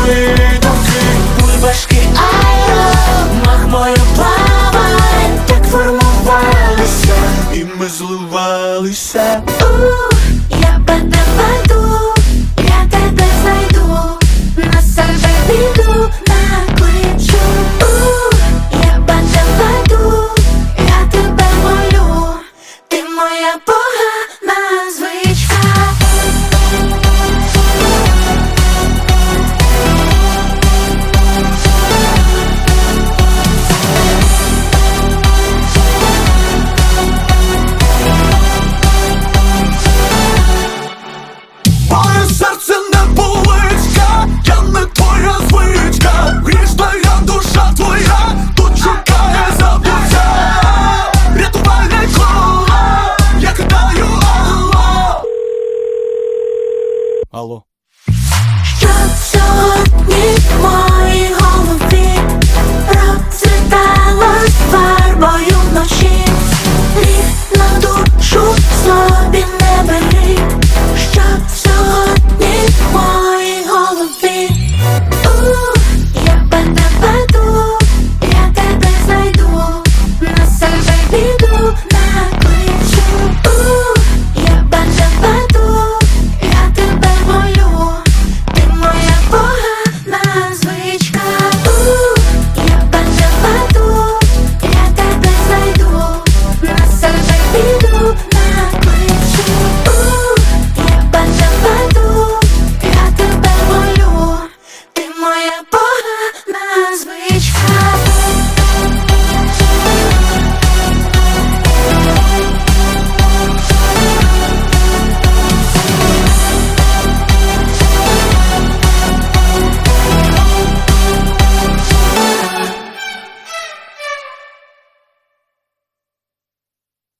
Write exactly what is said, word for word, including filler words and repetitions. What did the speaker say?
твої думки. Бульбашки айро, мах мою плавай, так формувалися, І ми зливалися. У, я по тебе йду, я тебе знайду, на себе біду накличу. У, я по тебе йду, я тебе молю, ти моя погана звичка. Моє серце не буличка, я не твоя звичка. Грішна я, душа твоя, тут чекає забуття. Рятувальне коло, я кидаю алло. Алло.